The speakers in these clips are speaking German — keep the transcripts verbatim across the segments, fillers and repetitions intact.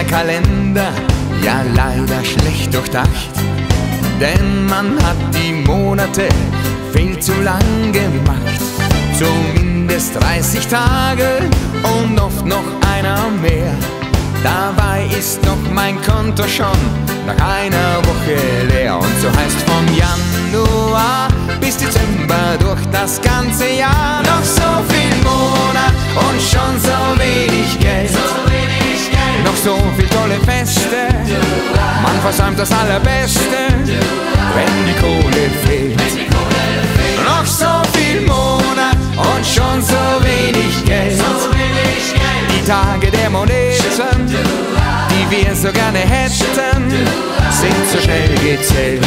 der Kalender ja leider schlecht durchdacht, denn man hat die Monate viel zu lang gemacht. Zumindest dreißig Tage und oft noch einer mehr. Dabei ist noch mein Konto schon nach einer Woche leer. Und so heißt vom Januar bis Dezember durch das ganze Jahr noch so viel Monat und schon so wenig Geld. Noch so viel tolle Feste, man versäumt das Allerbeste, wenn die Kohle fehlt. Noch so viel Monat und schon so wenig Geld. Die Tage der Moneten, die wir so gerne hätten, sind so schnell gezählt.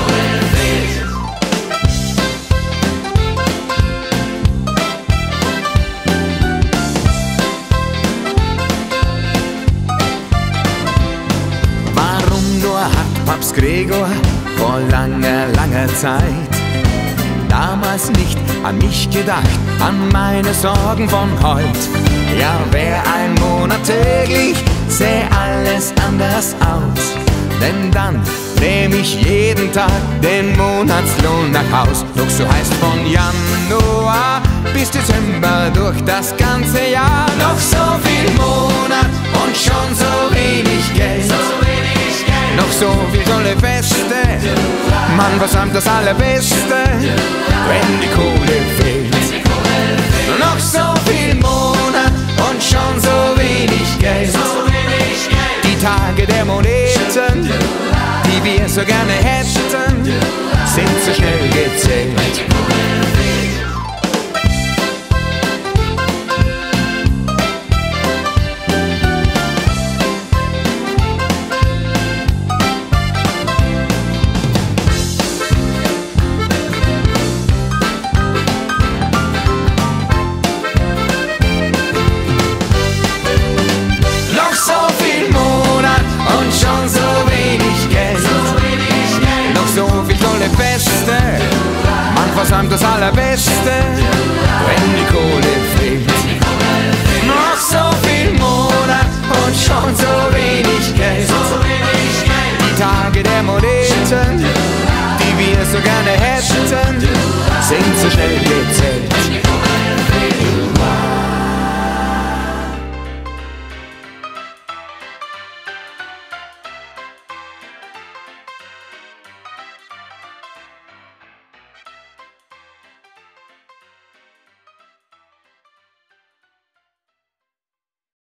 Warum nur hat Papst Gregor vor langer, langer Zeit damals nicht an mich gedacht, an meine Sorgen von heut? Ja, wär ein Monat täglich, säh alles anders aus. Denn dann nehm ich jeden Tag den Monatslohn nach Haus. Doch so heißt von Januar bis Dezember durch das ganze Jahr noch so viel Monat und schon so wenig Geld. Noch so viel tolle Feste, man versäumt das Allerbeste, wenn die Kohle fehlt. Noch so viel Monat und schon so wenig Geld. Die Tage der Moneten, die wir so gerne hätten, sind so schnell gezählt. Feste, man versäumt das Allerbeste, wenn die Kohle fehlt. Noch so viel Monat und schon so wenig Geld. Die Tage der Moneten, die wir so gerne hätten, sind so schnell gezählt.